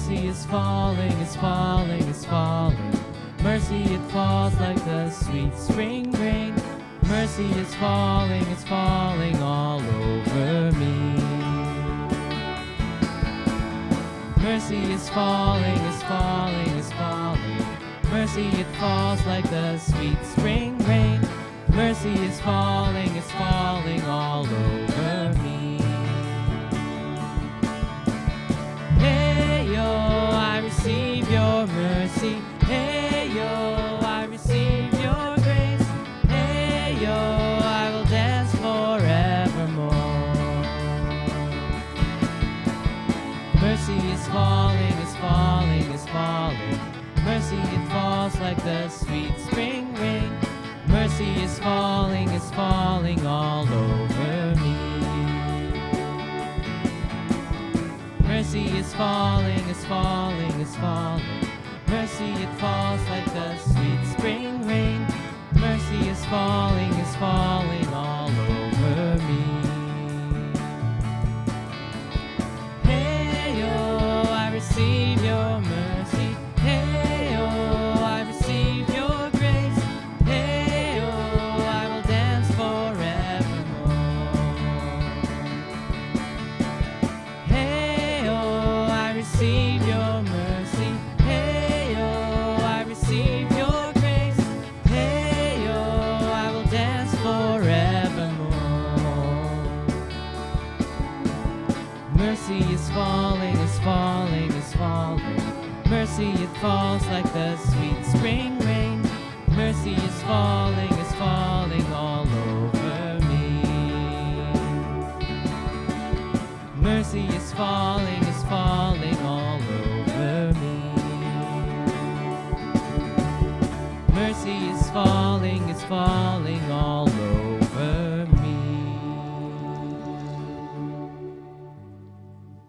Mercy is falling, is falling, is falling. Mercy, it falls like the sweet spring rain. Mercy is falling all over me. Mercy is falling, is falling, is falling. Mercy, it falls like the sweet spring rain. Mercy is falling all over me. Hey yo, I receive your mercy. Hey yo, I receive your grace. Hey yo, I will dance forevermore. Mercy is falling, is falling, is falling. Mercy, it falls like the sweet spring rain. Mercy is falling all over me. Mercy is falling, is falling, is falling. Mercy, it falls like the sweet spring rain. Mercy is falling all over me. Hey yo, I receive your mercy. Hey yo, I receive your grace. Hey yo, I will dance forevermore. Hey yo, I receive your mercy. Hey yo, I receive your grace. Hey yo, I will dance forevermore. Mercy is falling, is falling, is falling. Mercy, it falls like the sweet spring rain. Mercy is falling all over me. Mercy is falling all over me. Mercy is falling all over me.